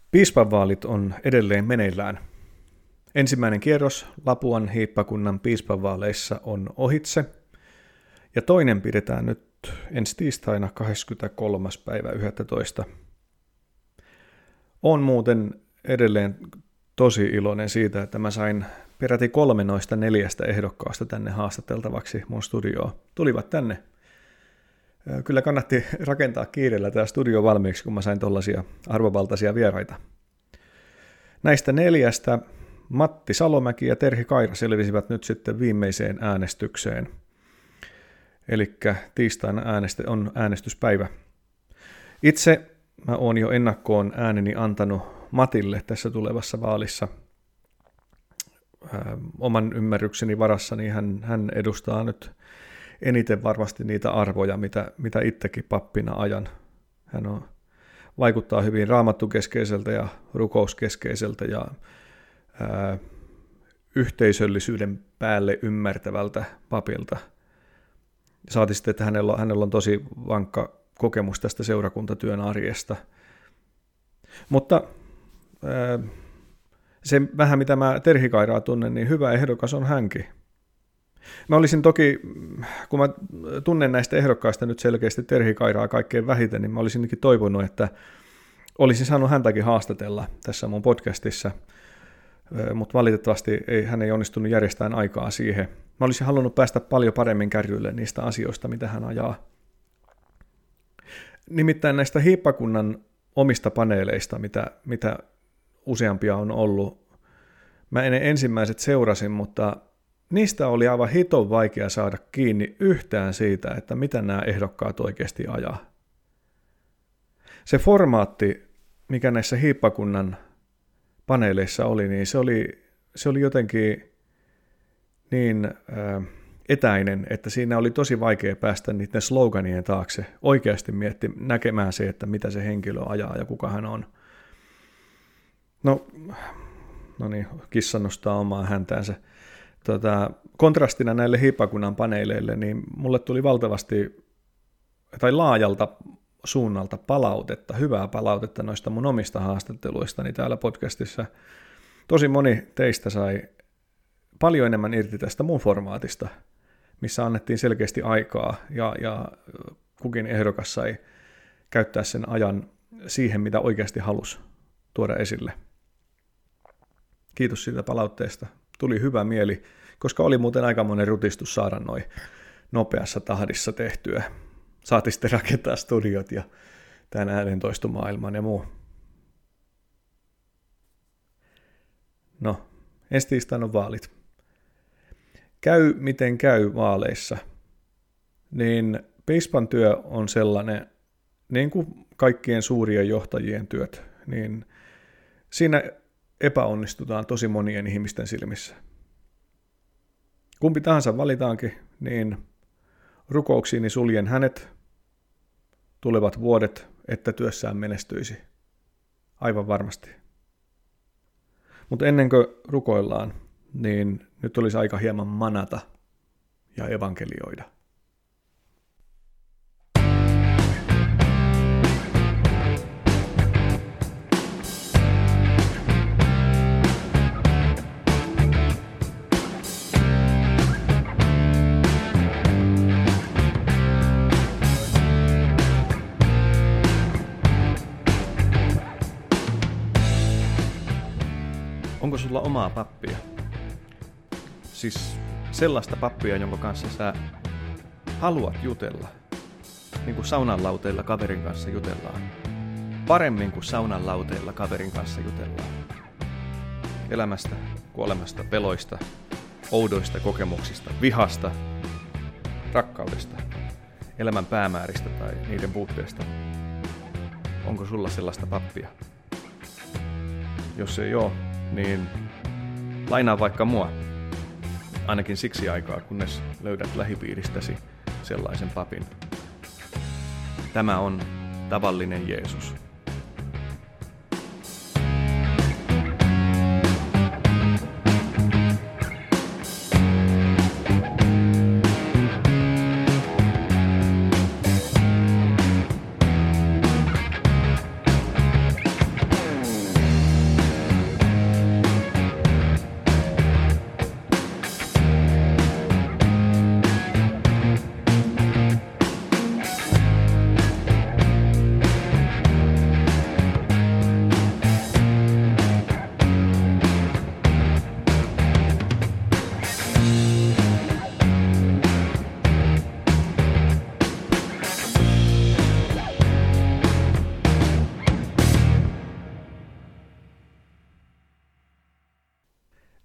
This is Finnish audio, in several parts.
Piispanvaalit on edelleen meneillään. Ensimmäinen kierros Lapuan hiippakunnan piispanvaaleissa on ohitse, ja toinen pidetään nyt ensi tiistaina 23. päivä 11. Olen muuten edelleen tosi iloinen siitä, että mä sain peräti 3 noista 4 ehdokkaasta tänne haastateltavaksi mun studioon. Tulivat tänne. Kyllä kannatti rakentaa kiireellä tämä studio valmiiksi, kun mä sain tollaisia arvovaltaisia vieraita. Näistä 4 Matti Salomäki ja Terhi Kaira selvisivät nyt sitten viimeiseen äänestykseen. Eli tiistaina on äänestyspäivä. Itse mä oon jo ennakkoon ääneni antanut Matille tässä tulevassa vaalissa. Oman ymmärrykseni varassa niin hän edustaa nyt eniten varmasti niitä arvoja, mitä itsekin pappina ajan. Hän vaikuttaa hyvin raamattukeskeiseltä ja rukouskeskeiseltä ja yhteisöllisyyden päälle ymmärtävältä papilta. Saati sitten, että hänellä on tosi vankka kokemus tästä seurakuntatyön arjesta. Mutta se vähän mitä mä Terhi Kairaa tunnen, niin hyvä ehdokas on hänkin. Mä olisin toki, kun mä tunnen näistä ehdokkaista nyt selkeästi Terhi Kairaa kaikkein vähiten, niin mä olisinkin toivonut, että olisin saanut häntäkin haastatella tässä mun podcastissa, mutta valitettavasti hän ei onnistunut järjestämään aikaa siihen. Mä olisin halunnut päästä paljon paremmin kärryille niistä asioista, mitä hän ajaa. Nimittäin näistä hiippakunnan omista paneeleista, mitä useampia on ollut, mä en ensimmäiset seurasin, mutta niistä oli aivan hiton vaikea saada kiinni yhtään siitä, että mitä nämä ehdokkaat oikeasti ajaa. Se formaatti, mikä näissä hiippakunnan paneeleissa oli, niin se oli jotenkin niin etäinen, että siinä oli tosi vaikea päästä niiden sloganien taakse, oikeasti näkemään se, että mitä se henkilö ajaa ja kuka hän on. No niin, kissa nostaa omaa häntäänsä. Kontrastina näille hiippakunnan paneeleille, niin mulle tuli valtavasti tai laajalta suunnalta palautetta, hyvää palautetta noista mun omista haastatteluistani täällä podcastissa. Tosi moni teistä sai paljon enemmän irti tästä mun formaatista, missä annettiin selkeästi aikaa ja kukin ehdokas sai käyttää sen ajan siihen, mitä oikeasti halusi tuoda esille. Kiitos siitä palautteesta. Tuli hyvä mieli, koska oli muuten aikamoinen rutistus saada noin nopeassa tahdissa tehtyä. Saatiin sitten rakentaa studiot ja tämän äänentoistomaailman ja muu. No, ensi tiistaina on vaalit. Käy miten käy vaaleissa, niin piispan työ on sellainen, niin kuin kaikkien suurien johtajien työt, niin siinä epäonnistutaan tosi monien ihmisten silmissä. Kumpi tahansa valitaankin, niin rukouksiini suljen hänet tulevat vuodet, että työssään menestyisi. Aivan varmasti. Mutta ennen kuin rukoillaan, niin nyt olisi aika hieman manata ja evankelioida. Onko sulla omaa pappia? Siis sellaista pappia, jonka kanssa sä haluat jutella. Niin kuin saunanlauteilla kaverin kanssa jutellaan. Paremmin kuin saunanlauteilla kaverin kanssa jutellaan. Elämästä, kuolemasta, peloista, oudoista kokemuksista, vihasta, rakkaudesta, elämän päämääristä tai niiden puutteesta. Onko sulla sellaista pappia? Jos ei oo, niin lainaa vaikka mua, ainakin siksi aikaa, kunnes löydät lähipiiristäsi sellaisen papin. Tämä on tavallinen Jeesus.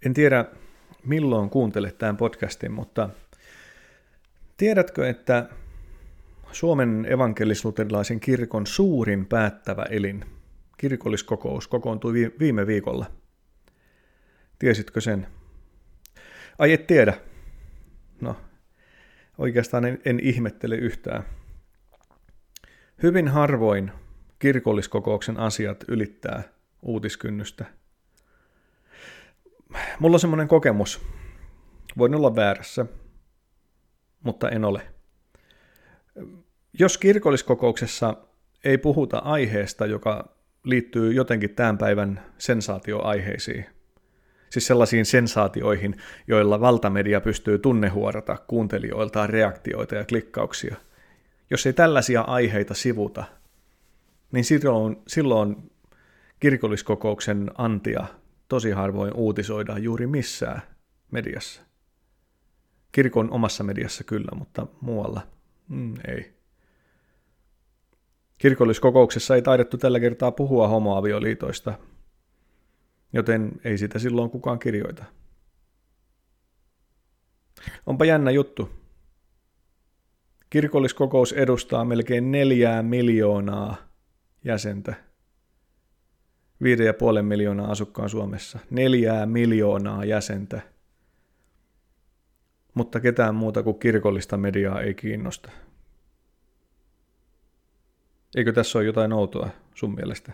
En tiedä, milloin kuuntelet tämän podcastin, mutta tiedätkö, että Suomen evankelis-luterilaisen kirkon suurin päättävä elin, kirkolliskokous, kokoontui viime viikolla? Tiesitkö sen? Ai et tiedä. No, oikeastaan en ihmettele yhtään. Hyvin harvoin kirkolliskokouksen asiat ylittää uutiskynnystä. Mulla on semmoinen kokemus. Voin olla väärässä, mutta en ole. Jos kirkolliskokouksessa ei puhuta aiheesta, joka liittyy jotenkin tämän päivän sensaatioaiheisiin, siis sellaisiin sensaatioihin, joilla valtamedia pystyy tunnehuorata kuuntelijoiltaan reaktioita ja klikkauksia. Jos ei tällaisia aiheita sivuta, niin silloin kirkolliskokouksen antia tosi harvoin uutisoidaan juuri missään mediassa. Kirkon omassa mediassa kyllä, mutta muualla ei. Kirkolliskokouksessa ei taidettu tällä kertaa puhua homoavioliitoista, joten ei sitä silloin kukaan kirjoita. Onpa jännä juttu. Kirkolliskokous edustaa melkein 4 miljoonaa jäsentä. 5,5 miljoonaa asukkaan Suomessa. 4 miljoonaa jäsentä. Mutta ketään muuta kuin kirkollista mediaa ei kiinnosta. Eikö tässä ole jotain outoa sun mielestä?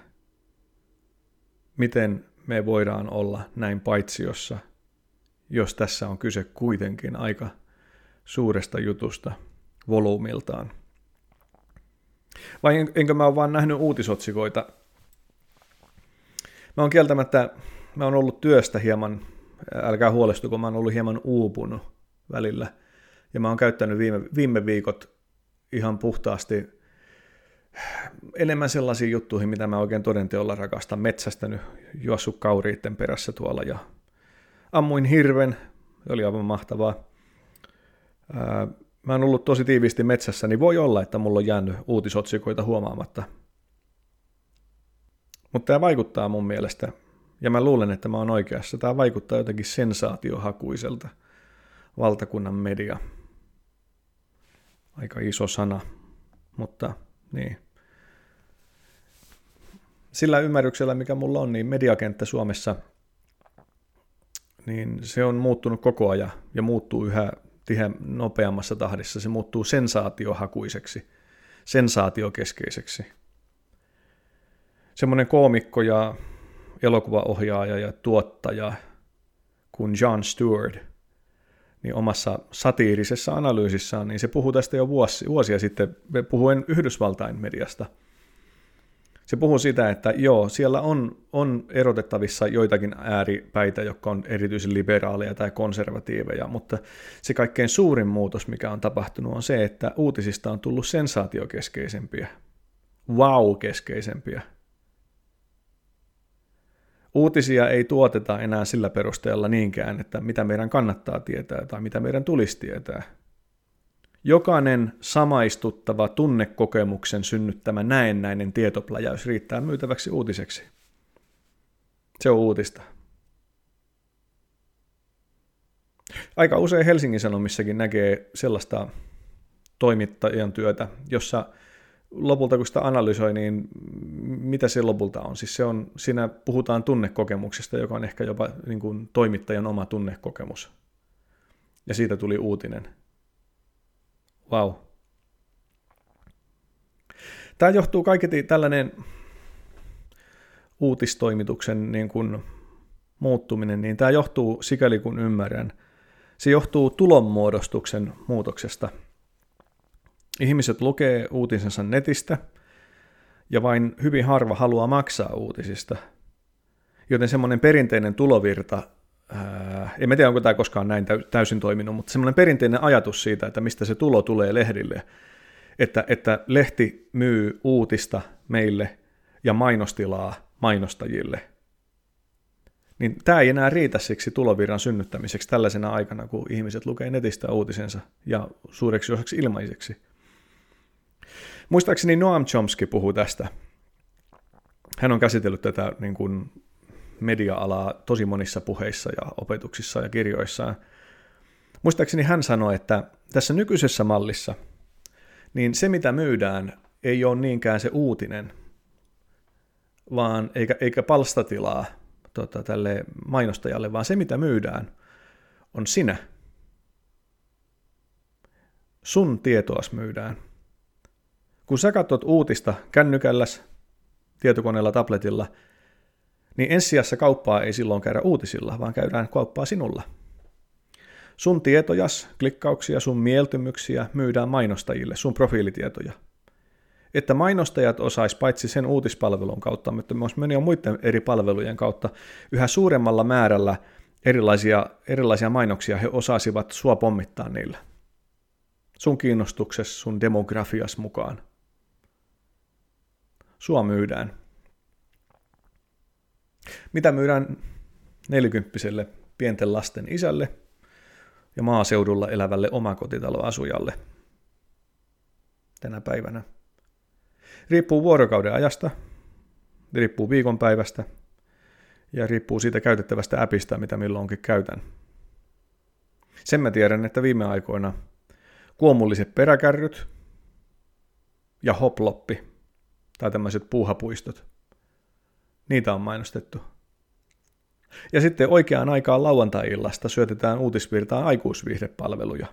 Miten me voidaan olla näin paitsiossa, jos tässä on kyse kuitenkin aika suuresta jutusta volyymiltaan? Vai enkö mä ole vaan nähnyt uutisotsikoita? Mä oon ollut työstä hieman, älkää huolestuko, mä oon ollut hieman uupunut välillä. Ja mä oon käyttänyt viime viikot ihan puhtaasti enemmän sellaisiin juttuihin, mitä mä oikein todenteolla rakastan. Metsästänyt, juossut kauriitten perässä tuolla ja ammuin hirven, oli aivan mahtavaa. Mä oon ollut tosi tiiviisti metsässä, niin voi olla, että mulla on jäänyt uutisotsikoita huomaamatta. Mutta tämä vaikuttaa mun mielestä, ja mä luulen, että mä oon oikeassa, tämä vaikuttaa jotenkin sensaatiohakuiselta valtakunnan media. Aika iso sana, mutta niin. Sillä ymmärryksellä, mikä mulla on, niin mediakenttä Suomessa, niin se on muuttunut koko ajan ja muuttuu yhä nopeammassa tahdissa. Se muuttuu sensaatiohakuiseksi, sensaatiokeskeiseksi. Semmoinen koomikko ja elokuvaohjaaja ja tuottaja kuin Jon Stewart, niin omassa satiirisessa analyysissaan, niin se puhui tästä jo vuosia sitten, puhuen Yhdysvaltain mediasta. Se puhuu sitä, että joo, siellä on erotettavissa joitakin ääripäitä, jotka on erityisen liberaaleja tai konservatiiveja, mutta se kaikkein suurin muutos, mikä on tapahtunut, on se, että uutisista on tullut sensaatiokeskeisempiä, wow-keskeisempiä. Uutisia ei tuoteta enää sillä perusteella niinkään, että mitä meidän kannattaa tietää tai mitä meidän tulisi tietää. Jokainen samaistuttava tunnekokemuksen synnyttämä näennäinen tietopläjäys riittää myytäväksi uutiseksi. Se on uutista. Aika usein Helsingin Sanomissakin näkee sellaista toimittajan työtä, jossa lopulta kun sitä analysoi, niin mitä se lopulta on? Siis siinä puhutaan tunnekokemuksesta, joka on ehkä jopa niin kuin toimittajan oma tunnekokemus. Ja siitä tuli uutinen. Vau. Tämä johtuu kaiketi tällainen uutistoimituksen niin kuin muuttuminen, niin tämä johtuu sikäli kun ymmärrän. Se johtuu tulonmuodostuksen muutoksesta. Ihmiset lukee uutisensa netistä ja vain hyvin harva haluaa maksaa uutisista. Joten semmoinen perinteinen tulovirta, en tiedä onko tämä koskaan näin täysin toiminut, mutta semmoinen perinteinen ajatus siitä, että mistä se tulo tulee lehdille, että lehti myy uutista meille ja mainostilaa mainostajille, niin tämä ei enää riitä siksi tulovirran synnyttämiseksi tällaisena aikana, kun ihmiset lukee netistä uutisensa ja suureksi osaksi ilmaiseksi. Muistaakseni Noam Chomsky puhuu tästä. Hän on käsitellyt tätä niin kuin media-alaa tosi monissa puheissa ja opetuksissa ja kirjoissaan. Muistaakseni hän sanoi, että tässä nykyisessä mallissa niin se, mitä myydään, ei ole niinkään se uutinen, vaan eikä palstatilaa tälle mainostajalle, vaan se, mitä myydään, on sinä. Sun tietoas myydään. Kun sä katsot uutista kännykälläs, tietokoneella, tabletilla, niin ensisijassa kauppaa ei silloin käydä uutisilla, vaan käydään kauppaa sinulla. Sun tietojas, klikkauksia, sun mieltymyksiä myydään mainostajille, sun profiilitietoja. Että mainostajat osais paitsi sen uutispalvelun kautta, mutta myös monia muiden eri palvelujen kautta yhä suuremmalla määrällä erilaisia mainoksia he osasivat sua pommittaa niillä. Sun kiinnostuksessa, sun demografias mukaan. Sua myydään. Mitä myydään 40-vuotiaalle pienten lasten isälle ja maaseudulla elävälle omakotitaloasujalle tänä päivänä? Riippuu vuorokauden ajasta, riippuu viikonpäivästä ja riippuu siitä käytettävästä appista, mitä milloinkin käytän. Sen mä tiedän, että viime aikoina kuomulliset peräkärryt ja hoploppi tai tämmöiset puuhapuistot, niitä on mainostettu. Ja sitten oikeaan aikaan lauantai-illasta syötetään uutisvirtaan aikuisviihdepalveluja.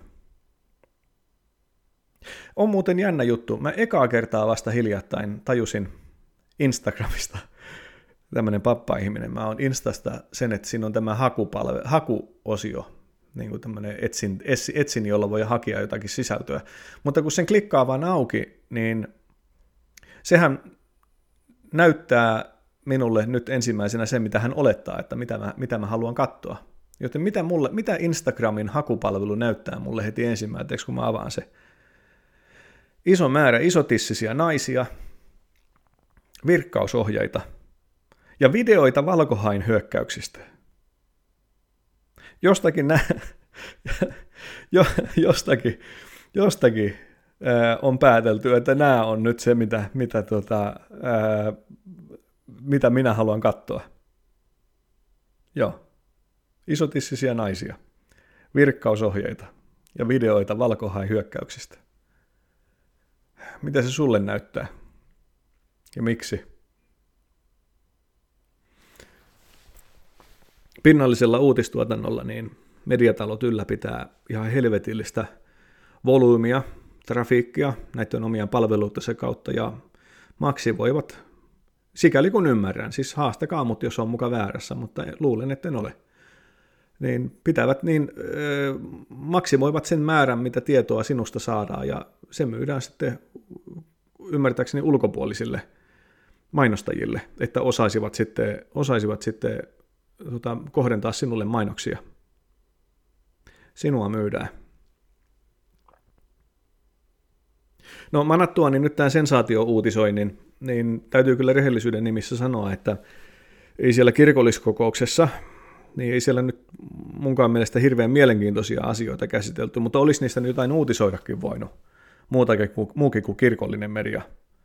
On muuten jännä juttu. Mä ekaa kertaa vasta hiljattain tajusin Instagramista, tämmöinen pappa-ihminen. Mä oon Instasta sen, että siinä on tämä hakuosio, niin kuin tämmöinen etsin, jolla voi hakea jotakin sisältöä. Mutta kun sen klikkaa vaan auki, niin sehän näyttää minulle nyt ensimmäisenä sen, mitä hän olettaa, että mitä mä haluan katsoa. Joten mitä Instagramin hakupalvelu näyttää mulle heti ensimmäiseksi, kun mä avaan se? Iso määrä isotissisiä naisia, virkkausohjeita ja videoita valkohain hyökkäyksistä. Jostakin on päätelty, että nämä on nyt se, mitä minä haluan katsoa. Joo. Isotissisiä naisia, virkkausohjeita ja videoita valkohain hyökkäyksistä. Mitä se sulle näyttää? Ja miksi? Pinnallisella uutistuotannolla niin mediatalot ylläpitää ihan helvetillistä volyymia, trafiikkia näiden omien palveluidensa kautta ja maksimoivat, sikäli kun ymmärrän, siis haastakaa mut, jos on muka väärässä, mutta luulen, että en ole, niin maksimoivat sen määrän, mitä tietoa sinusta saadaan ja se myydään sitten ymmärtääkseni ulkopuolisille mainostajille, että osaisivat sitten kohdentaa sinulle mainoksia. Sinua myydään. No manattuani nyt tämän sensaatio-uutisoinnin, niin täytyy kyllä rehellisyyden nimissä sanoa, että ei siellä kirkolliskokouksessa, niin ei siellä nyt munkaan mielestä hirveän mielenkiintoisia asioita käsitelty, mutta olisi niistä nyt jotain uutisoidakin voinut, muukin kuin kirkollinen media.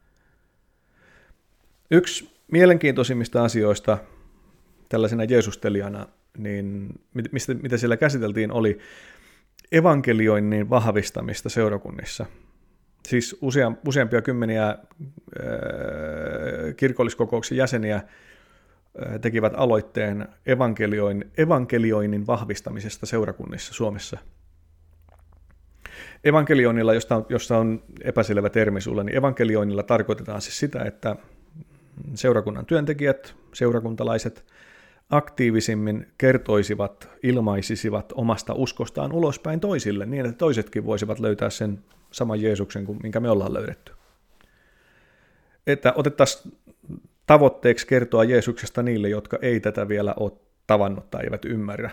Yksi mielenkiintoisimmista asioista tällaisena jeesustelijana, niin mitä siellä käsiteltiin, oli evankelioinnin vahvistamista seurakunnissa. Siis useampia kymmeniä kirkolliskokouksen jäseniä tekivät aloitteen evankelioinnin vahvistamisesta seurakunnissa Suomessa. Evankelioinnilla, josta on epäselvä termi sulle, niin evankelioinnilla tarkoitetaan siis sitä, että seurakunnan työntekijät, seurakuntalaiset aktiivisimmin kertoisivat, ilmaisisivat omasta uskostaan ulospäin toisille, niin että toisetkin voisivat löytää sen saman Jeesuksen kuin minkä me ollaan löydetty. Että otettaisiin tavoitteeksi kertoa Jeesuksesta niille, jotka ei tätä vielä ole tavannut tai eivät ymmärrä.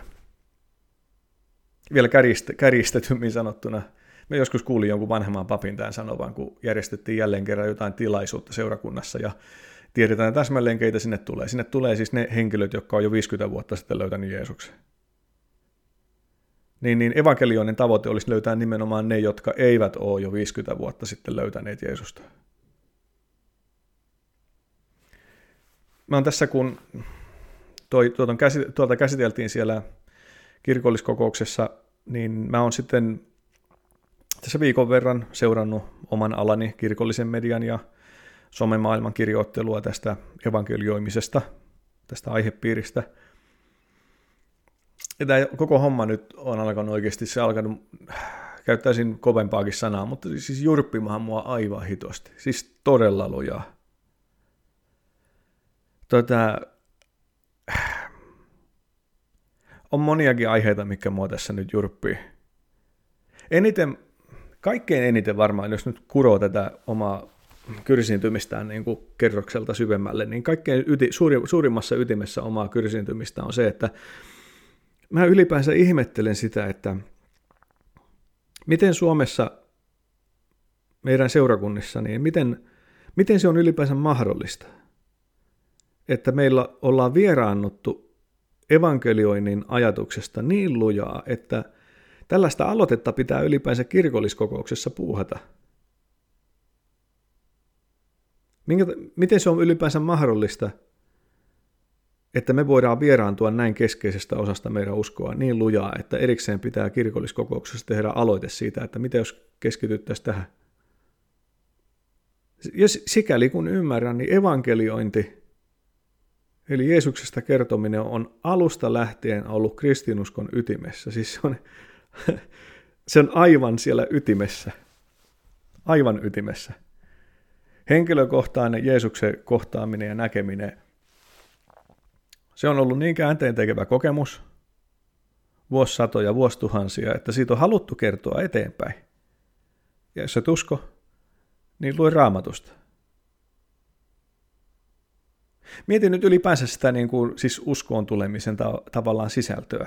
Vielä kärjistetymmin sanottuna, mä joskus kuulin jonkun vanhemman papin tämän sanovan, kun järjestettiin jälleen kerran jotain tilaisuutta seurakunnassa ja tiedetään täsmälleen, keitä sinne tulee. Sinne tulee siis ne henkilöt, jotka on jo 50 vuotta sitten löytänyt Jeesuksen. Niin evankelioinen tavoite olisi löytää nimenomaan ne, jotka eivät ole jo 50 vuotta sitten löytäneet Jeesusta. Mä oon tässä, kun tuolta käsiteltiin siellä kirkolliskokouksessa, niin mä oon sitten tässä viikon verran seurannut oman alani kirkollisen median ja somemaailman kirjoittelua tästä evankelioimisesta, tästä aihepiiristä. Ja tämä koko homma nyt on alkanut oikeasti, se alkanut, käyttäisin kovempaakin sanaa, mutta siis jurppimahan mua aivan hitosti, siis todella lujaa. On moniakin aiheita, mitkä mua tässä nyt jurppii. Kaikkein eniten varmaan, jos nyt kuroo tätä omaa kyrsiintymistään niin kuin kerrokselta syvemmälle, niin kaikkein suurimmassa ytimessä omaa kyrsiintymistä on se, että mä ylipäänsä ihmettelen sitä, että miten Suomessa meidän seurakunnissa, niin miten se on ylipäänsä mahdollista, että meillä ollaan vieraannuttu evankelioinnin ajatuksesta niin lujaa, että tällaista aloitetta pitää ylipäänsä kirkolliskokouksessa puuhata. Miten se on ylipäänsä mahdollista, että me voidaan vieraantua näin keskeisestä osasta meidän uskoa niin lujaa, että erikseen pitää kirkolliskokouksessa tehdä aloite siitä, että mitä jos keskityttäisiin tähän. Ja sikäli kun ymmärrän, niin evankeliointi, eli Jeesuksesta kertominen on alusta lähtien ollut kristinuskon ytimessä. Siis se on aivan siellä ytimessä. Aivan ytimessä. Henkilökohtainen Jeesuksen kohtaaminen ja näkeminen, se on ollut niin käänteentekevä kokemus, vuosisatoja, vuosituhansia, että siitä on haluttu kertoa eteenpäin. Ja jos et usko, niin lue Raamatusta. Mietin nyt ylipäänsä sitä niin kuin, siis uskoon tulemisen tavallaan sisältöä.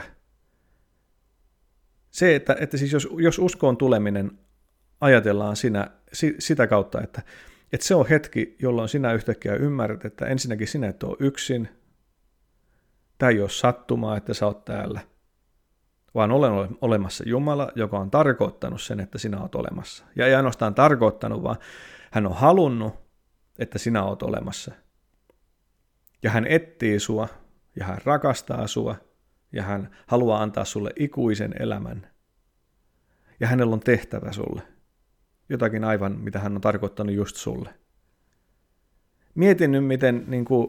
Se, että siis jos uskoon tuleminen ajatellaan sitä kautta, että se on hetki, jolloin sinä yhtäkkiä ymmärrät, että ensinnäkin sinä et ole yksin, tämä ei ole sattumaa, että sä oot täällä, vaan olen olemassa Jumala, joka on tarkoittanut sen, että sinä oot olemassa. Ja ei ainoastaan tarkoittanut, vaan hän on halunnut, että sinä oot olemassa. Ja hän etsii sua, ja hän rakastaa sua, ja hän haluaa antaa sulle ikuisen elämän. Ja hänellä on tehtävä sulle. Jotakin aivan, mitä hän on tarkoittanut just sulle. Mietin nyt, miten,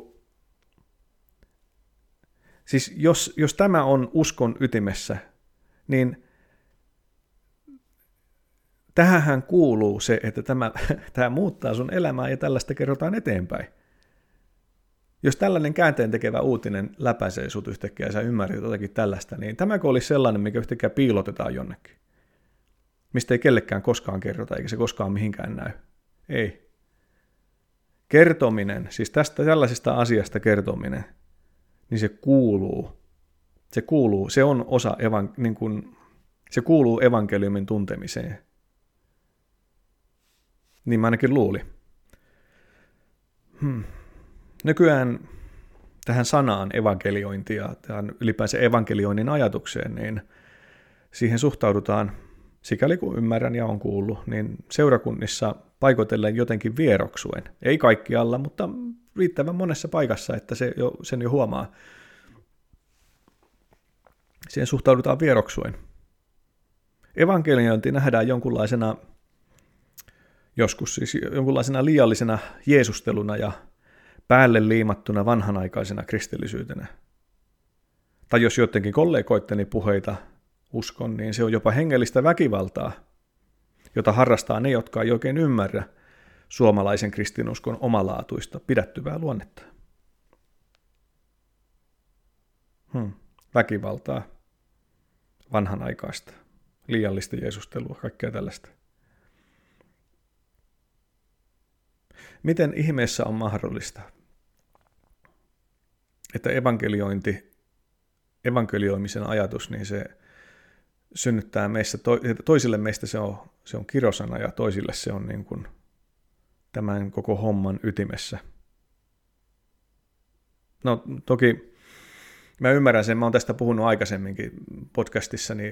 siis jos tämä on uskon ytimessä, niin tähänhän kuuluu se, että tämä muuttaa sun elämää ja tällaista kerrotaan eteenpäin. Jos tällainen käänteentekevä uutinen läpäisee sut yhtäkkiä ja sä ymmärrät jotakin tällaista, niin tämäkö olisi sellainen, mikä yhtäkkiä piilotetaan jonnekin? Mistä ei kellekään koskaan kerrota, eikä se koskaan mihinkään näy. Ei. Kertominen, siis tällaisesta asiasta kertominen, niin se kuuluu, se on osa, se kuuluu evankeliumin tuntemiseen. Niin mä ainakin luulin. Nykyään tähän sanaan evankeliointi ja tähän ylipäänsä evankelioinnin ajatukseen, niin siihen suhtaudutaan, sikäli kun ymmärrän ja on kuullut, niin seurakunnissa paikoitellen jotenkin vieroksuen. Ei kaikkialla, mutta riittävän monessa paikassa, että sen jo huomaa. Siihen suhtaudutaan vieroksuen. Evankeliointi nähdään joskus jonkunlaisena liiallisena jeesusteluna ja päälle liimattuna vanhanaikaisena kristillisyytenä. Tai jos jotenkin kollegoitteni puheita uskon, niin se on jopa hengellistä väkivaltaa, jota harrastaa ne, jotka ei oikein ymmärrä suomalaisen kristinuskon omalaatuista pidättyvää luonnetta. Väkivaltaa, vanhanaikaista, liiallista jeesustelua, kaikkea tällaista. Miten ihmeessä on mahdollista, että evankelioimisen ajatus, niin se synnyttää meissä, toisille meistä se on kirosana ja toisille se on niin kuin tämän koko homman ytimessä. No toki mä ymmärrän sen, mä oon tästä puhunut aikaisemminkin podcastissani,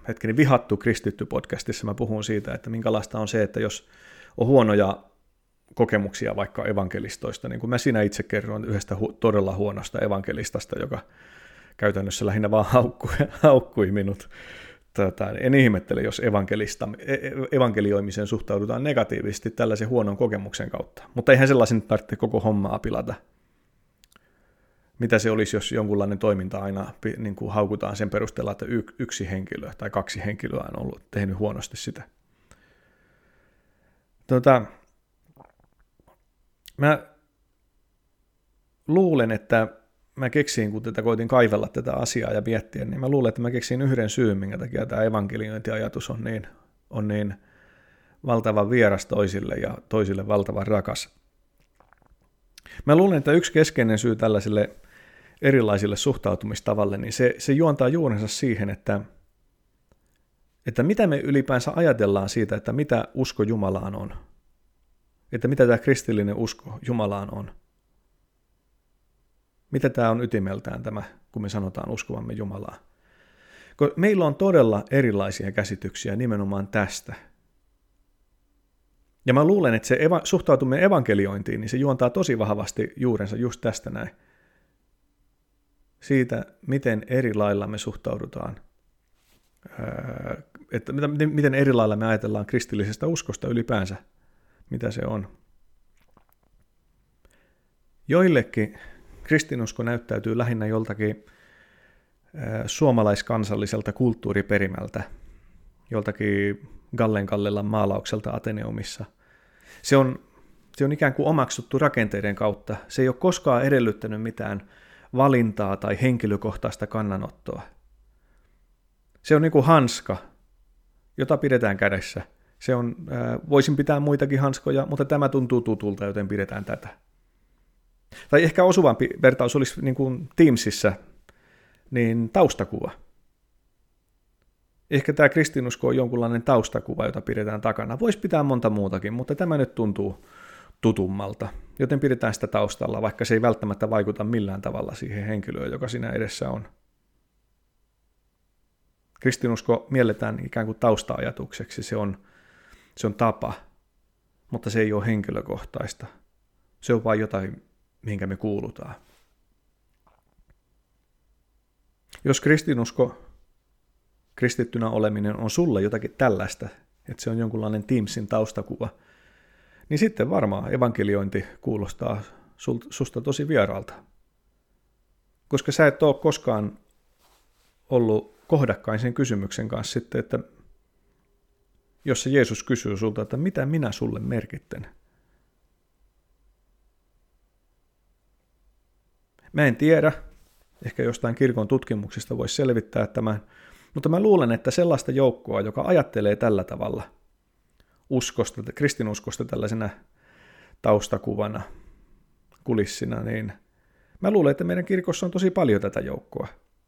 Vihattu kristitty podcastissa mä puhun siitä, että minkälaista on se, että jos on huonoja kokemuksia vaikka evankelistoista, niin kuin mä sinä itse kerroin yhdestä todella huonosta evankelistasta, joka käytännössä lähinnä vaan haukkui minut. En ihmettele, jos evankelioimiseen suhtaudutaan negatiivisesti tällaisen huonon kokemuksen kautta. Mutta eihän sellaisen tarvitse koko hommaa pilata. Mitä se olisi, jos jonkunlainen toiminta aina niin kuin haukutaan sen perusteella, että yksi henkilö tai kaksi henkilöä on ollut tehnyt huonosti sitä. Mä luulen, että mä keksin, kun koitin tätä asiaa ja miettiä, niin mä luulen, että mä keksin yhden syyn, minkä takia tämä evankeliointiajatus on niin valtavan vieras toisille ja toisille valtavan rakas. Mä luulen, että yksi keskeinen syy tällaisille erilaisille suhtautumistavalle, niin se juontaa juurensa siihen, että mitä me ylipäänsä ajatellaan siitä, että mitä usko Jumalaan on. Että mitä tämä kristillinen usko Jumalaan on. Mitä tämä on ytimeltään tämä, kun me sanotaan uskovamme Jumalaa. Meillä on todella erilaisia käsityksiä nimenomaan tästä. Ja mä luulen, että se suhtautuminen evankeliointiin, niin se juontaa tosi vahvasti juurensa just tästä näin. Siitä, miten eri lailla me suhtaudutaan, että miten eri lailla me ajatellaan kristillisestä uskosta ylipäänsä, mitä se on. Joillekin kristinusko näyttäytyy lähinnä joltakin suomalaiskansalliselta kulttuuriperimältä, joltakin Gallen-Kallelan maalaukselta Ateneumissa. Se on ikään kuin omaksuttu rakenteiden kautta. Se ei ole koskaan edellyttänyt mitään valintaa tai henkilökohtaista kannanottoa. Se on niin kuin hanska, jota pidetään kädessä. Voisin pitää muitakin hanskoja, mutta tämä tuntuu tutulta, joten pidetään tätä. Tai ehkä osuvampi vertaus olisi niin kuin Teamsissa, niin taustakuva. Ehkä tämä kristinusko on jonkunlainen taustakuva, jota pidetään takana. Voisi pitää monta muutakin, mutta tämä nyt tuntuu tutummalta, joten pidetään sitä taustalla, vaikka se ei välttämättä vaikuta millään tavalla siihen henkilöön, joka siinä edessä on. Kristinusko mielletään ikään kuin tausta-ajatukseksi, se on tapa, mutta se ei ole henkilökohtaista. Se on vain jotain, mihinkä me kuulutaan. Jos kristinusko, kristittynä oleminen on sulle jotakin tällaista, että se on jonkunlainen Teamsin taustakuva, niin sitten varmaan evankeliointi kuulostaa susta tosi vieraalta. Koska sä et ole koskaan ollut kohdakkain sen kysymyksen kanssa sitten, että jos se Jeesus kysyy sulta, että mitä minä sulle merkitten. Mä en tiedä, ehkä jostain kirkon tutkimuksista voisi selvittää tämän, mutta mä luulen, että sellaista joukkoa, joka ajattelee tällä tavalla uskosta, kristinuskosta tällaisena taustakuvana, kulissina, niin mä luulen, että meidän kirkossa on tosi paljon tätä joukkoa.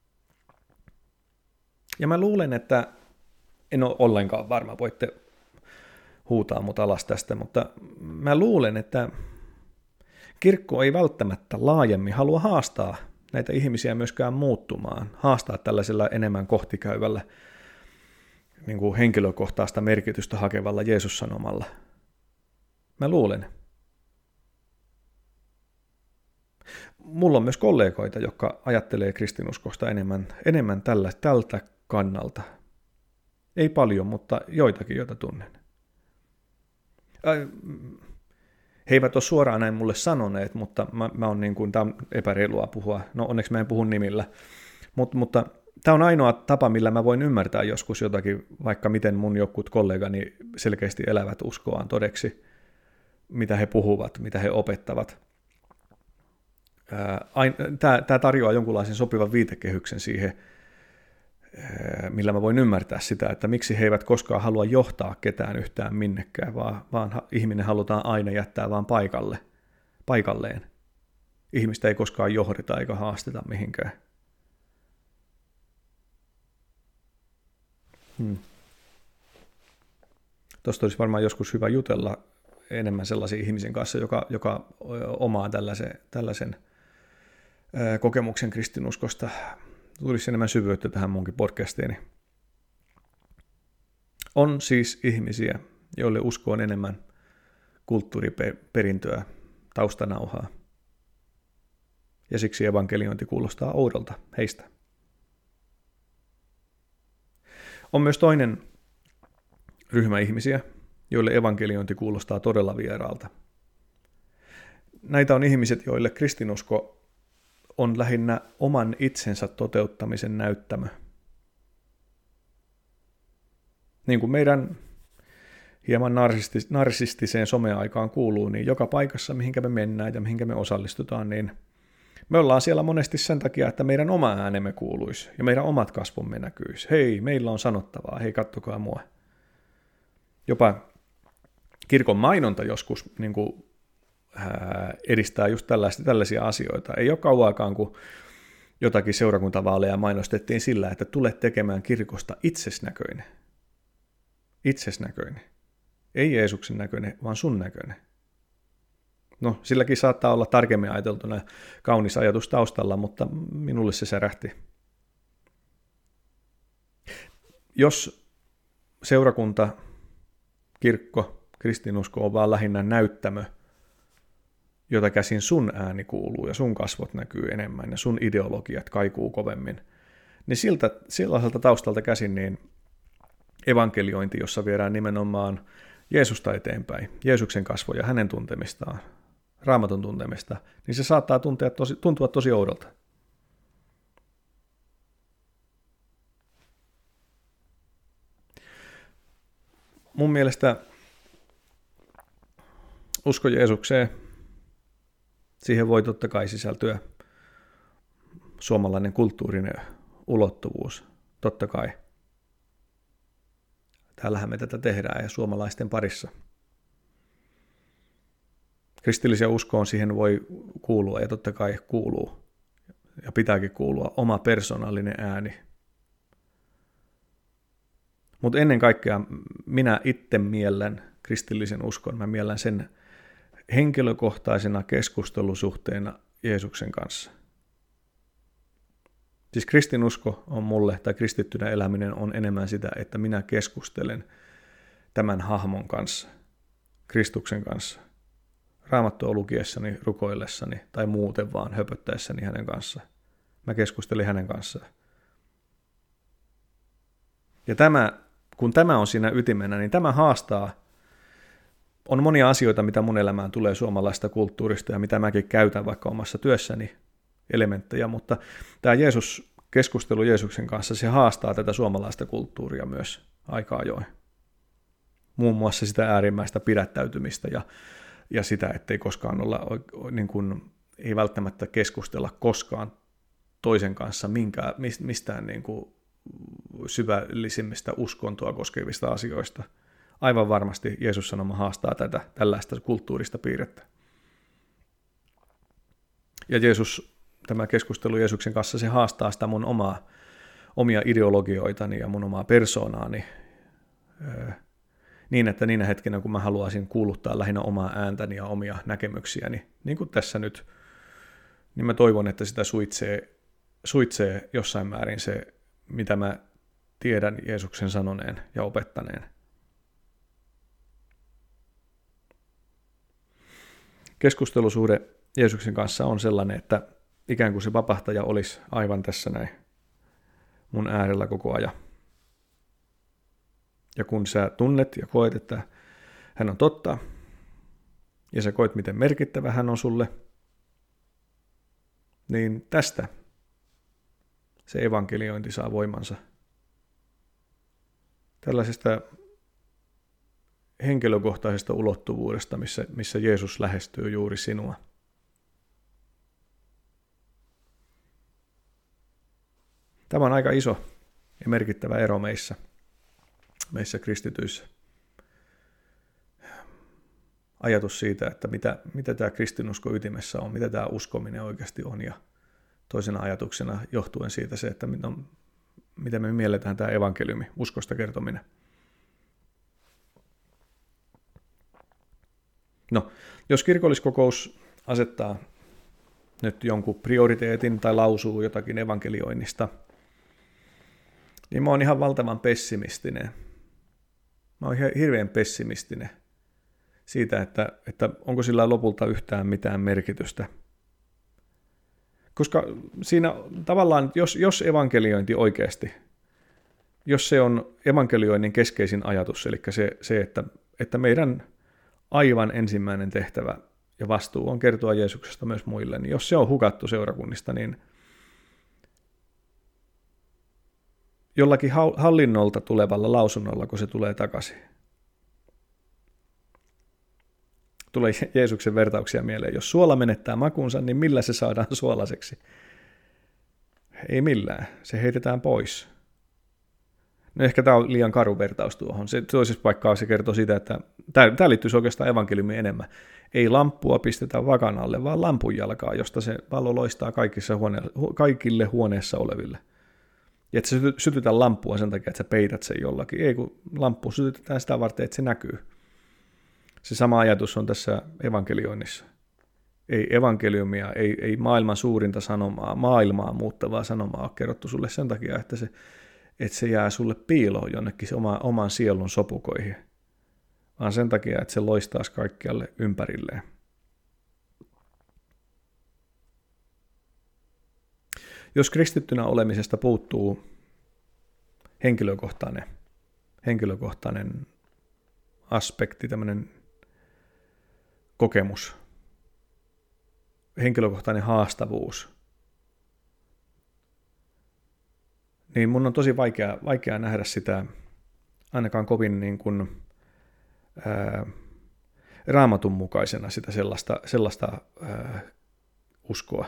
Ja mä luulen, että en ole ollenkaan varma, voitte huutaa mut alas tästä, mutta mä luulen, että kirkko ei välttämättä laajemmin halua haastaa näitä ihmisiä myöskään muuttumaan, haastaa tällaisella enemmän kohtikäyvällä niin kuin henkilökohtaista merkitystä hakevalla Jeesus-sanomalla. Mä luulen. Mulla on myös kollegoita, jotka ajattelee kristinuskosta enemmän tältä kannalta. Ei paljon, mutta joitakin, joita tunnen. He eivät ole suoraan näin mulle sanoneet, mutta mä on niin kuin, tämä on epäreilua puhua. No onneksi mä en puhu nimillä. Mutta tämä on ainoa tapa, millä mä voin ymmärtää joskus jotakin, vaikka miten mun jokut kollegani selkeästi elävät uskoaan todeksi, mitä he puhuvat, mitä he opettavat. Tämä tarjoaa jonkunlaisen sopivan viitekehyksen siihen, millä mä voin ymmärtää sitä, että miksi he eivät koskaan halua johtaa ketään yhtään minnekään, vaan ihminen halutaan aina jättää vaan paikalleen. Ihmistä ei koskaan johdeta eikä haasteta mihinkään. Tuosta olisi varmaan joskus hyvä jutella enemmän sellaisen ihmisen kanssa, joka omaa tällaisen kokemuksen kristinuskosta. Tulisi enemmän syvyyttä tähän munkin podcastiini. On siis ihmisiä, joille usko on enemmän kulttuuriperintöä, taustanauhaa. Ja siksi evankeliointi kuulostaa oudolta heistä. On myös toinen ryhmä ihmisiä, joille evankeliointi kuulostaa todella vieraalta. Näitä on ihmiset, joille kristinusko on lähinnä oman itsensä toteuttamisen näyttämö. Niin kuin meidän hieman narsistiseen someaikaan kuuluu, niin joka paikassa, mihinkä me mennään ja mihinkä me osallistutaan, niin me ollaan siellä monesti sen takia, että meidän oma äänemme kuuluisi ja meidän omat kasvomme näkyisi. Hei, meillä on sanottavaa, hei kattokaa mua. Jopa kirkon mainonta joskus niin kuin, edistää just tällaisia asioita. Ei ole kauaakaan, kun jotakin seurakuntavaaleja mainostettiin sillä, että tule tekemään kirkosta itsesnäköinen. Itsesnäköinen. Ei Jeesuksen näköinen, vaan sun näköinen. No, silläkin saattaa olla tarkemmin ajateltuna kaunis ajatus taustalla, mutta minulle se särähti. Jos seurakunta, kirkko, kristinusko on vaan lähinnä näyttämö, jota käsin sun ääni kuuluu ja sun kasvot näkyy enemmän ja sun ideologiat kaikuu kovemmin, niin sellaiselta taustalta käsin niin evankeliointi, jossa viedään nimenomaan Jeesusta eteenpäin, Jeesuksen kasvoja, hänen tuntemistaan, Raamatun tuntemista, niin se saattaa tuntua tosi oudolta. Mun mielestä usko Jeesukseen, siihen voi totta kai sisältyä suomalainen kulttuurinen ulottuvuus, totta kai. Täällähän me tätä tehdään ja suomalaisten parissa. Kristillisen uskoon siihen voi kuulua ja totta kai kuuluu ja pitääkin kuulua oma persoonallinen ääni. Mutta ennen kaikkea minä itse miellän kristillisen uskon, mä miellän sen henkilökohtaisena keskustelusuhteena Jeesuksen kanssa. Siis kristinusko on mulle, tai kristittynä eläminen on enemmän sitä, että minä keskustelen tämän hahmon kanssa, Kristuksen kanssa, Raamattua lukiessani, rukoillessani tai muuten vaan höpöttäessäni hänen kanssaan. Mä keskustelin hänen kanssaan. Ja kun tämä on siinä ytimenä, niin tämä haastaa. On monia asioita, mitä mun elämään tulee suomalaista kulttuurista ja mitä mäkin käytän vaikka omassa työssäni elementtejä, mutta tämä keskustelu Jeesuksen kanssa, se haastaa tätä suomalaista kulttuuria myös aika ajoin. Muun muassa sitä äärimmäistä pidättäytymistä ja sitä, ettei koskaan olla, niin kuin, ei välttämättä keskustella koskaan toisen kanssa mistään niin kuin syvällisimmistä uskontoa koskevista asioista. Aivan varmasti Jeesus sanoma haastaa tällaista kulttuurista piirrettä. Ja tämä keskustelu Jeesuksen kanssa, se haastaa sitä mun omia ideologioitani ja mun omaa persoonaani niin, että niinä hetkinä, kun mä haluaisin kuuluttaa lähinnä omaa ääntäni ja omia näkemyksiäni, niin kuin tässä nyt, niin mä toivon, että sitä suitsee jossain määrin se, mitä mä tiedän Jeesuksen sanoneen ja opettaneen. Keskustelusuhde Jeesuksen kanssa on sellainen, että ikään kuin se vapahtaja olisi aivan tässä näin mun äärellä koko ajan. Ja kun sä tunnet ja koet, että hän on totta, ja sä koet, miten merkittävä hän on sulle, niin tästä se evankeliointi saa voimansa. Tällaisesta henkilökohtaisesta ulottuvuudesta, missä Jeesus lähestyy juuri sinua. Tämä on aika iso ja merkittävä ero meissä kristityissä. Ajatus siitä, että mitä tämä kristinusko ytimessä on, mitä tämä uskominen oikeasti on, ja toisena ajatuksena johtuen siitä se, että miten me mielletään tämä evankeliumi, uskosta kertominen. No, jos kirkolliskokous asettaa nyt jonkun prioriteetin tai lausuu jotakin evankelioinnista, niin mä oon ihan valtavan pessimistinen. Mä oon hirveän pessimistinen siitä, että onko sillä lopulta yhtään mitään merkitystä. Koska siinä tavallaan, jos evankeliointi oikeasti, jos se on evankelioinnin keskeisin ajatus, eli se että meidän aivan ensimmäinen tehtävä ja vastuu on kertoa Jeesuksesta myös muille, niin jos se on hukattu seurakunnista, niin jollakin hallinnolta tulevalla lausunnolla, kun se tulee takaisin. Tulee Jeesuksen vertauksia mieleen. Jos suola menettää makunsa, niin millä se saadaan suolaiseksi? Ei millään. Se heitetään pois. No ehkä tämä on liian karu vertaus tuohon. Se toisessa paikkaa se kertoo sitä, että tämä liittyisi oikeastaan evankeliumiin enemmän. Ei lamppua pistetä vakan alle, vaan lampun jalkaa, josta se valo loistaa kaikille huoneessa oleville. Ja että se sytytä lamppua sen takia, että sä peität sen jollakin. Ei, kun lamppu sytytetään sitä varten, että se näkyy. Se sama ajatus on tässä evankelioinnissa. Ei evankeliumia, ei maailman suurinta sanomaa, maailmaa muuttavaa sanomaa ole kerrottu sulle sen takia, että se jää sulle piiloon jonnekin oman sielun sopukoihin, vaan sen takia, että se loistaisi kaikkialle ympärilleen. Jos kristittynä olemisesta puuttuu henkilökohtainen aspekti, tämmöinen kokemus, henkilökohtainen haastavuus, niin mun on tosi vaikea nähdä sitä ainakaan kovin niin kuin, Raamatun mukaisena sitä sellaista uskoa.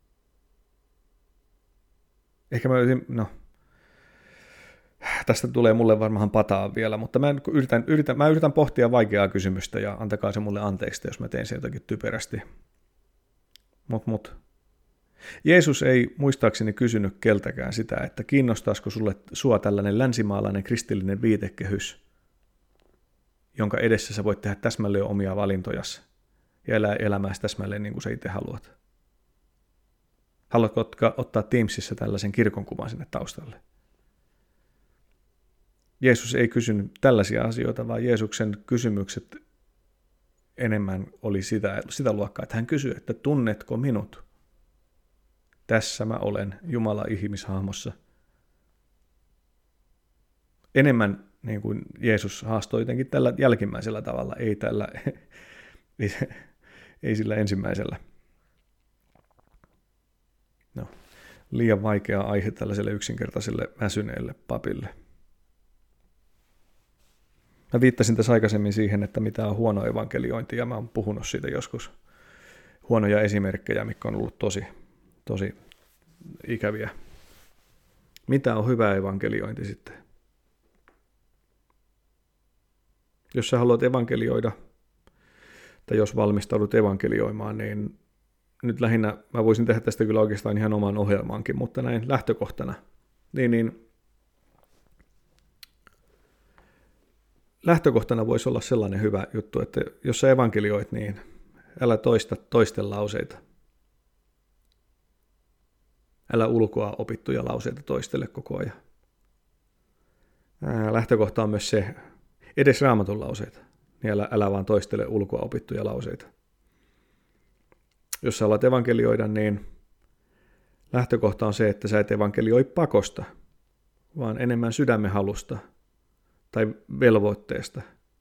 Ehkä tästä tulee mulle varmaan pataa vielä, mutta mä yritän pohtia vaikeaa kysymystä ja antakaa se mulle anteeksi, jos mä teen sen jotakin typerästi. Mut. Jeesus ei muistaakseni kysynyt keltäkään sitä, että kiinnostaisiko sua tällainen länsimaalainen kristillinen viitekehys, jonka edessä sä voit tehdä täsmälleen omia valintojasi ja elää elämääsi täsmälleen niin kuin sä itse haluat. Haluatko ottaa Teamsissa tällaisen kirkonkuvan sinne taustalle? Jeesus ei kysynyt tällaisia asioita, vaan Jeesuksen kysymykset enemmän oli sitä luokkaa, että hän kysyi, että tunnetko minut? Tässä mä olen, Jumala ihmishahmossa. Enemmän niin kuin Jeesus haastoi jotenkin tällä jälkimmäisellä tavalla, ei sillä ensimmäisellä. No, liian vaikea aihe tällaiselle yksinkertaiselle väsyneelle papille. Mä viittasin tässä aikaisemmin siihen, että mitä on huono evankeliointi, ja mä oon puhunut siitä joskus. Huonoja esimerkkejä, mitkä on ollut tosi ikäviä. Mitä on hyvä evankeliointi sitten? Jos sä haluat evankelioida, tai jos valmistaudut evankelioimaan, niin nyt lähinnä, mä voisin tehdä tästä kyllä oikeastaan ihan oman ohjelmaankin, mutta näin lähtökohtana, niin lähtökohtana voisi olla sellainen hyvä juttu, että jos sä evankelioit, niin älä toista toisten lauseita. Älä ulkoa opittuja lauseita toistelle koko ajan. Lähtökohta on myös se, edes Raamatun lauseita, niin älä vaan toistele ulkoa opittuja lauseita. Jos sä alat evankelioida, niin lähtökohta on se, että sä et evankelioi pakosta, vaan enemmän sydämen halusta tai velvoitteesta.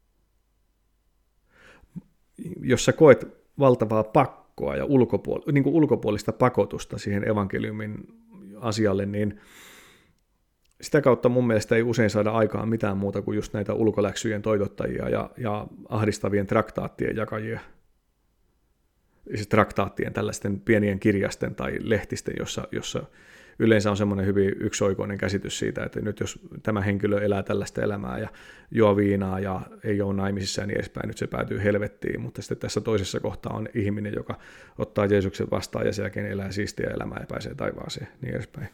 Jos sä koet valtavaa pakkoa ja ulkopuolista pakotusta siihen evankeliumin asialle, niin sitä kautta mun mielestä ei usein saada aikaan mitään muuta kuin just näitä ulkoläksyjen toitottajia ja ahdistavien traktaattien jakajia. Siis traktaattien, tällaisten pienien kirjasten tai lehtisten, jossa yleensä on semmoinen hyvin yksioikoinen käsitys siitä, että nyt jos tämä henkilö elää tällaista elämää ja juo viinaa ja ei ole naimisissa ja niin edespäin, nyt se päätyy helvettiin, mutta sitten tässä toisessa kohtaa on ihminen, joka ottaa Jeesuksen vastaan ja sen jälkeen elää siistiä elämää ja pääsee taivaaseen, niin edespäin.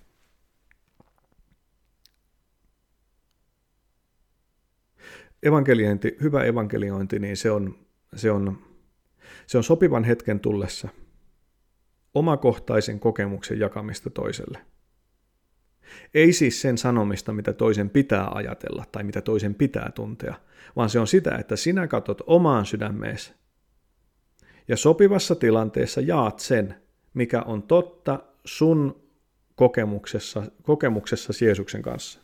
Hyvä evankeliointi, niin se on sopivan hetken tullessa omakohtaisen kokemuksen jakamista toiselle. Ei siis sen sanomista, mitä toisen pitää ajatella tai mitä toisen pitää tuntea, vaan se on sitä, että sinä katsot omaan sydämeesi ja sopivassa tilanteessa jaat sen, mikä on totta sun kokemuksessa Jeesuksen kanssa.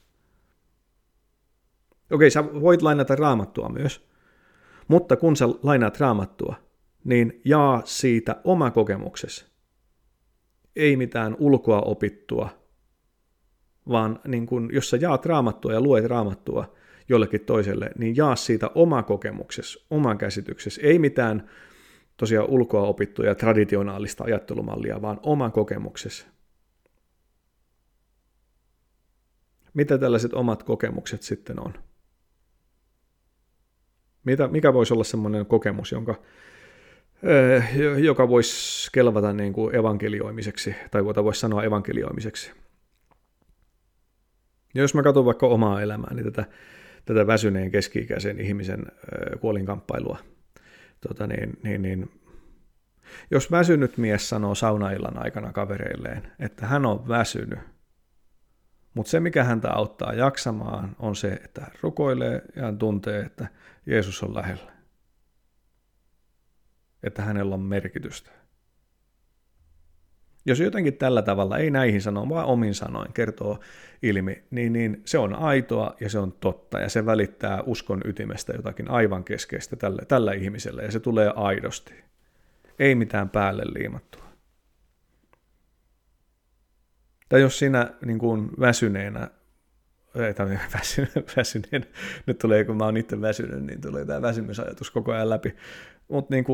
Okei, sä voit lainata Raamattua myös, mutta kun sä lainaat Raamattua, niin jaa siitä oma kokemuksesi. Ei mitään ulkoa opittua, vaan niin kun, jos sä jaat Raamattua ja luet Raamattua jollekin toiselle, niin jaa siitä oma kokemuksesi, oma käsityksesi. Ei mitään tosiaan ulkoa opittua ja traditionaalista ajattelumallia, vaan oma kokemuksesi. Mitä tällaiset omat kokemukset sitten on? Mikä voisi olla semmoinen kokemus, joka voisi kelvata niin kuin evankelioimiseksi, tai jota voisi sanoa evankelioimiseksi? Ja jos mä katson vaikka omaa elämääni, tätä väsyneen keski-ikäisen ihmisen kuolinkamppailua, jos väsynyt mies sanoo saunaillan aikana kavereilleen, että hän on väsynyt, mutta se, mikä häntä auttaa jaksamaan, on se, että hän rukoilee ja hän tuntee, että Jeesus on lähellä. Että hänellä on merkitystä. Jos jotenkin tällä tavalla, ei näihin sanoa, vaan omin sanoin kertoo ilmi, niin se on aitoa ja se on totta ja se välittää uskon ytimestä jotakin aivan keskeistä tällä ihmisellä ja se tulee aidosti. Ei mitään päälle liimattua. Tai jos sinä niin kuin väsyneenä, nyt tulee, kun mä oon itse väsynyt, niin tulee tämä väsymysajatus koko ajan läpi. Niin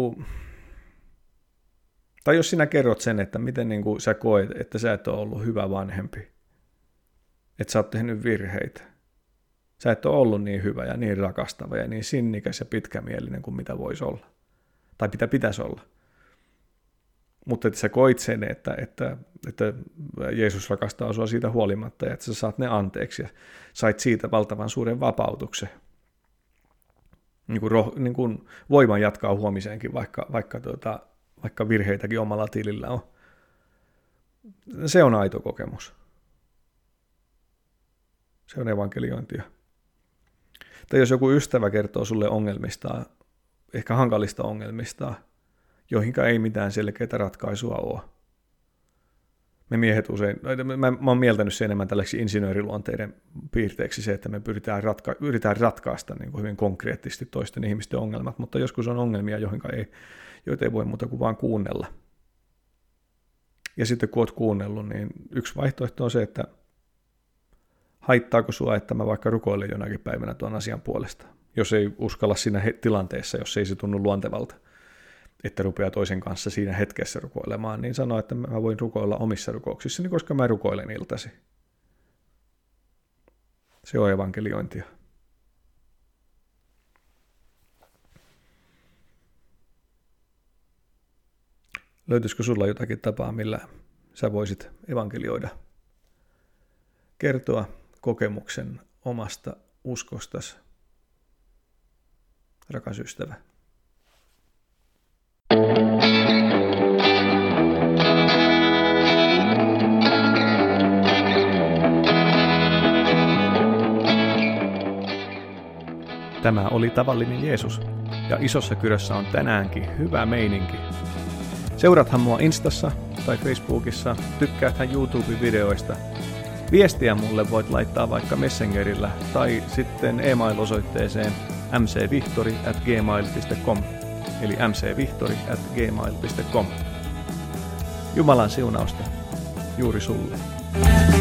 tai jos sinä kerrot sen, että miten niin kuin sä koet, että sä et ole ollut hyvä vanhempi, että sä oot tehnyt virheitä, sä et ole ollut niin hyvä ja niin rakastava ja niin sinnikäs ja pitkämielinen kuin mitä voisi olla, tai mitä pitäisi olla. Mutta että sä koit sen, että Jeesus rakastaa sua siitä huolimatta ja että sä saat ne anteeksi ja sait siitä valtavan suuren vapautuksen. Niin kuin voiman jatkaa huomiseenkin, vaikka virheitäkin omalla tilillä on. Se on aito kokemus. Se on evankeliointia. Tai jos joku ystävä kertoo sulle ongelmistaan, ehkä hankalista ongelmistaan, joihinka ei mitään selkeää ratkaisua ole. Me miehet usein, mä oon mieltänyt se enemmän tällaiseksi insinööriluonteiden piirteeksi se, että me yritetään ratkaista niin kuin hyvin konkreettisesti toisten ihmisten ongelmat, mutta joskus on ongelmia, joita ei voi muuta kuin vaan kuunnella. Ja sitten kun oot kuunnellut, niin yksi vaihtoehto on se, että haittaako sua, että mä vaikka rukoilen jonakin päivänä tuon asian puolesta, jos ei uskalla siinä tilanteessa, jos ei se tunnu luontevalta, että rupeaa toisen kanssa siinä hetkessä rukoilemaan, niin sano, että mä voin rukoilla omissa rukouksissani, koska mä rukoilen iltasi. Se on evankeliointia. Löytyisikö sulla jotakin tapaa, millä sä voisit evankelioida? Kertoa kokemuksen omasta uskostasi, rakas ystävä. Tämä oli Tavallinen Jeesus, ja Isossa Kyrössä on tänäänkin hyvä meininki. Seuraathan mua Instassa tai Facebookissa, tykkääthän YouTube-videoista. Viestiä mulle voit laittaa vaikka Messengerillä tai sitten e-mail-osoitteeseen mcvihtori@gmail.com, eli mcvihtori@gmail.com. Jumalan siunausta juuri sulle.